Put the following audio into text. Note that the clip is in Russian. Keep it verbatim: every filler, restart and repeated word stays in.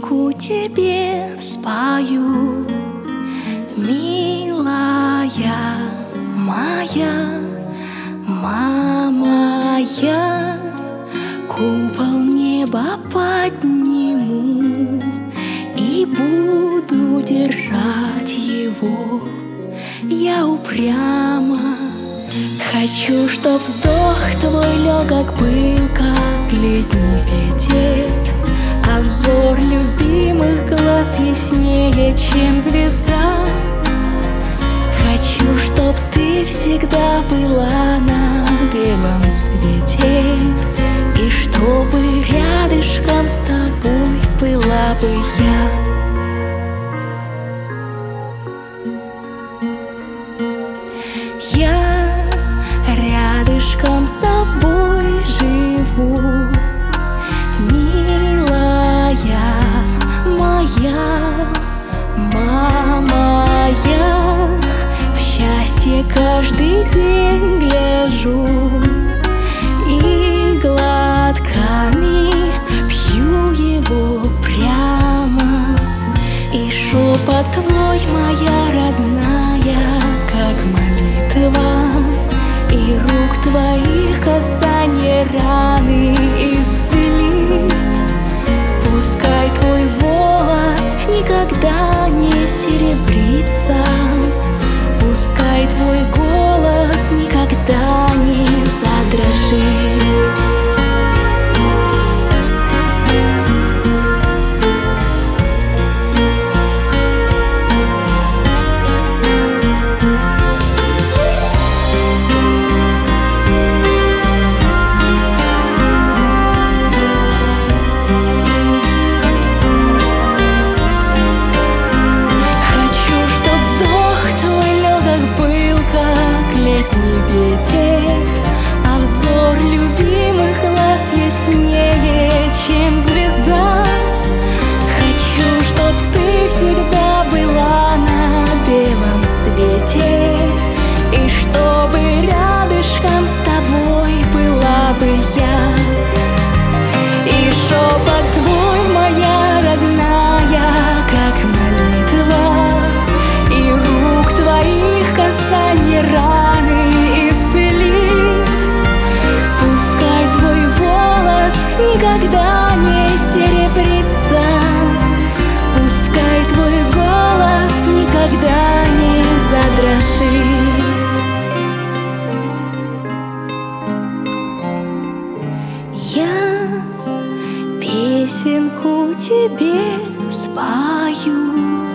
песенку тебе спою, милая моя, мама, я купол неба подниму и буду держать его. Я упрямо хочу, чтоб вздох твой легок был, как летний ветер, а взор любимых глаз яснее, чем звезда. Хочу, чтоб ты всегда была на белом свете, и чтобы рядышком с тобой была бы я. Я рядышком с тобой живу, милая моя, мама, я в счастье каждый день гляжу и глотками пью его прямо. И шепот твой, моя родная, как молитва, и рук твоих касание раны исцелит. Пускай твой волос никогда не серебрится, пускай твой голос никогда не задрожит. А взор любимых глаз яснее, чем звезда. Хочу, чтоб ты всегда была на белом свете, и чтобы рядышком с тобой была бы я. И шепот твой, моя родная, как молитва, и рук твоих касание раны исцелит. Пускай твой волос никогда не серебрится, пускай твой голос никогда не задрожит. Я песенку тебе спою,